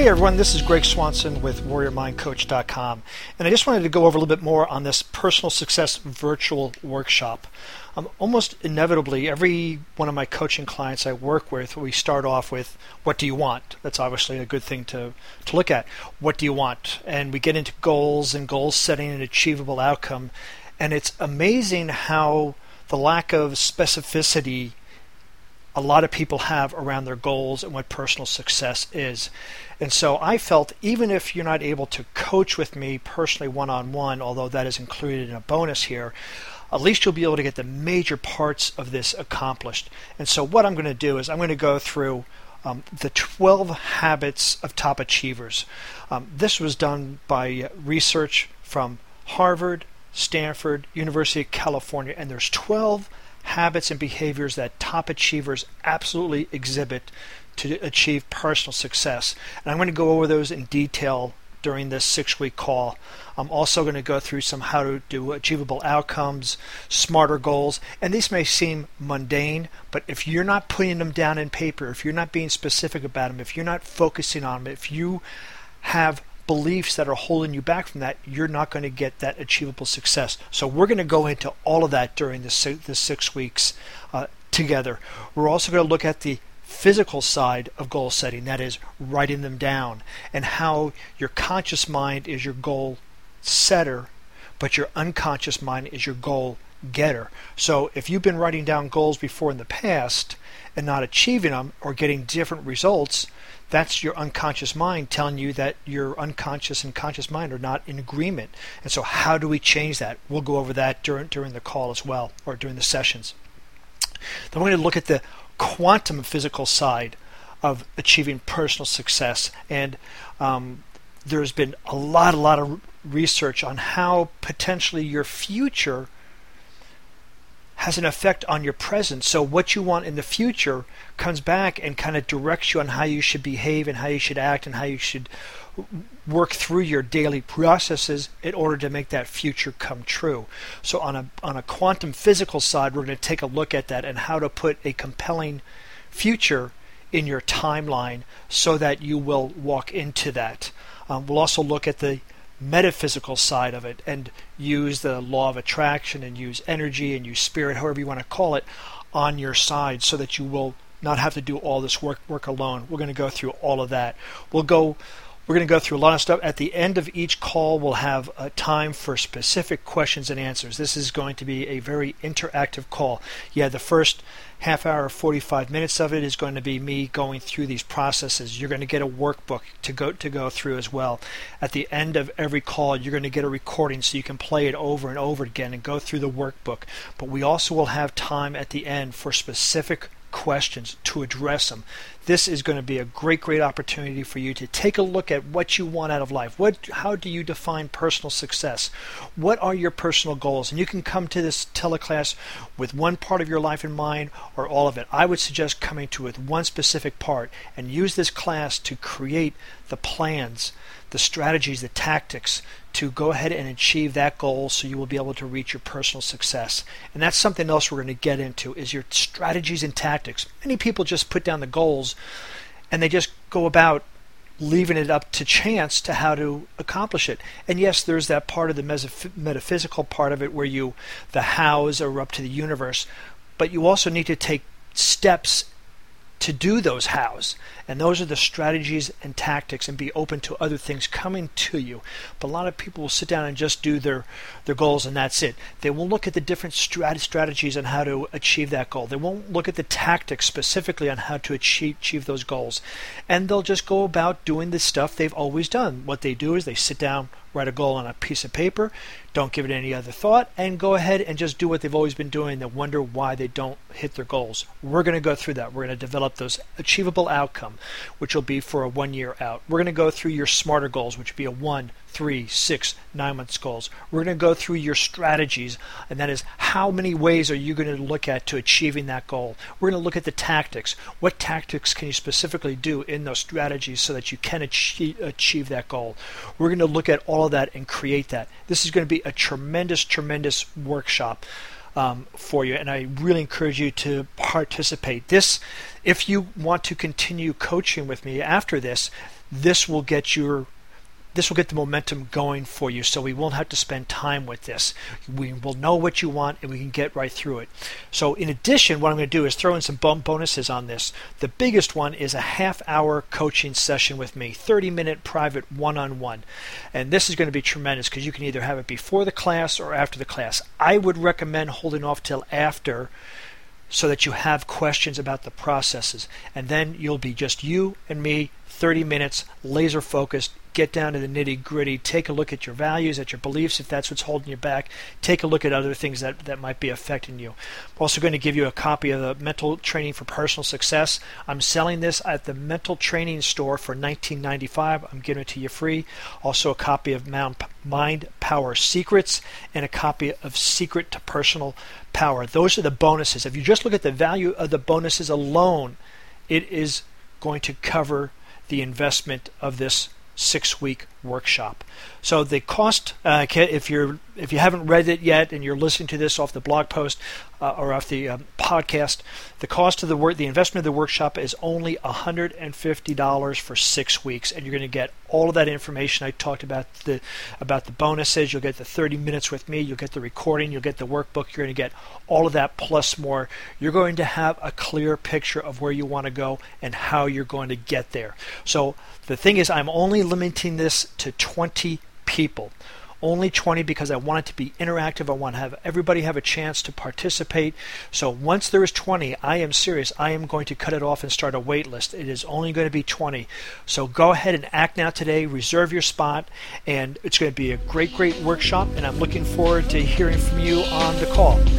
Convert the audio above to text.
Hey everyone, this is Greg Swanson with WarriorMindCoach.com, and I just wanted to go over a little bit more on this personal success virtual workshop. Almost inevitably, every one of my coaching clients I work with, we start off with, what do you want? That's obviously a good thing to look at. What do you want? And we get into goals and goal setting and achievable outcome, and it's amazing how the lack of specificity a lot of people have around their goals and what personal success is. And so I felt, even if you're not able to coach with me personally one-on-one, although that is included in a bonus here, at least you'll be able to get the major parts of this accomplished. And so what I'm going to do is I'm going to go through the 12 habits of top achievers. This was done by research from Harvard, Stanford, University of California, and there's 12 habits and behaviors that top achievers absolutely exhibit to achieve personal success. And I'm going to go over those in detail during this 6-week call. I'm also going to go through some how to do achievable outcomes, smarter goals, and these may seem mundane, but if you're not putting them down in paper, if you're not being specific about them, if you're not focusing on them, if you have beliefs that are holding you back from that, you're not going to get that achievable success. So we're going to go into all of that during this 6 weeks together. We're also going to look at the physical side of goal setting, that is writing them down, and how your conscious mind is your goal setter, but your unconscious mind is your goal getter. So if you've been writing down goals before in the past and not achieving them or getting different results, that's your unconscious mind telling you that your unconscious and conscious mind are not in agreement. And so how do we change that? We'll go over that during the call as well, or during the sessions. Then we're going to look at the quantum physical side of achieving personal success. And there's been a lot of research on how potentially your future has an effect on your present. So what you want in the future comes back and kind of directs you on how you should behave and how you should act and how you should work through your daily processes in order to make that future come true. So on a quantum physical side, we're going to take a look at that and how to put a compelling future in your timeline so that you will walk into that. We'll also look at the metaphysical side of it and use the law of attraction and use energy and use spirit, however you want to call it, on your side so that you will not have to do all this work alone. We're going to go through all of that. We're going to go through a lot of stuff. At the end of each call, we'll have a time for specific questions and answers. This is going to be a very interactive call. Yeah, the first half hour, 45 minutes of it is going to be me going through these processes. You're going to get a workbook to go through as well. At the end of every call, you're going to get a recording so you can play it over and over again and go through the workbook. But we also will have time at the end for specific questions to address them. This is going to be a great opportunity for you to take a look at what you want out of life. How do you define personal success? What are your personal goals? And you can come to this teleclass with one part of your life in mind or all of it. I would suggest coming to it with one specific part and use this class to create the plans, the strategies, the tactics to go ahead and achieve that goal so you will be able to reach your personal success. And that's something else we're going to get into, is your strategies and tactics. Many people just put down the goals and they just go about leaving it up to chance to how to accomplish it. And yes, there's that part of the metaphysical part of it where the hows are up to the universe, but you also need to take steps to do those hows. And those are the strategies and tactics, and be open to other things coming to you. But a lot of people will sit down and just do their goals and that's it. They won't look at the different strategies on how to achieve that goal. They won't look at the tactics specifically on how to achieve those goals. And they'll just go about doing the stuff they've always done. What they do is they sit down, write a goal on a piece of paper, don't give it any other thought, and go ahead and just do what they've always been doing. They wonder why they don't hit their goals. We're going to go through that. We're going to develop those achievable outcome, which will be for a 1 year out. We're going to go through your smarter goals, which would be a 1, 3, 6, 9 months goals. We're going to go through your strategies, and that is how many ways are you going to look at to achieving that goal. We're going to look at the tactics. What tactics can you specifically do in those strategies so that you can achieve that goal? We're going to look at all of that and create that. This is going to be a tremendous workshop for you, and I really encourage you to participate. If you want to continue coaching with me after this, this will get the momentum going for you, so we won't have to spend time with this. We will know what you want and we can get right through it. So in addition, what I'm going to do is throw in some bonuses on this. The biggest one is a half-hour coaching session with me, 30-minute private one-on-one. And this is going to be tremendous because you can either have it before the class or after the class. I would recommend holding off till after so that you have questions about the processes. And then you'll be just you and me, 30 minutes, laser focused, get down to the nitty gritty, take a look at your values, at your beliefs, if that's what's holding you back, take a look at other things that might be affecting you. I'm also going to give you a copy of the Mental Training for Personal Success. I'm selling this at the Mental Training Store for $19.95. I'm giving it to you free. Also a copy of Mind Power Secrets and a copy of Secret to Personal Power. Those are the bonuses. If you just look at the value of the bonuses alone, it is going to cover the investment of this 6-week workshop. So the cost, if you haven't read it yet and you're listening to this off the blog post or off the podcast, the cost of the investment of the workshop is only $150 for 6 weeks, and you're going to get all of that information I talked about the bonuses. You'll get the 30 minutes with me. You'll get the recording. You'll get the workbook. You're going to get all of that plus more. You're going to have a clear picture of where you want to go and how you're going to get there. So the thing is, I'm only limiting this to 20 people. Only 20 because I want it to be interactive. I want to have everybody have a chance to participate. So once there is 20, I am serious. I am going to cut it off and start a wait list. It is only going to be 20. So go ahead and act now today. Reserve your spot, and it's going to be a great workshop, and I'm looking forward to hearing from you on the call.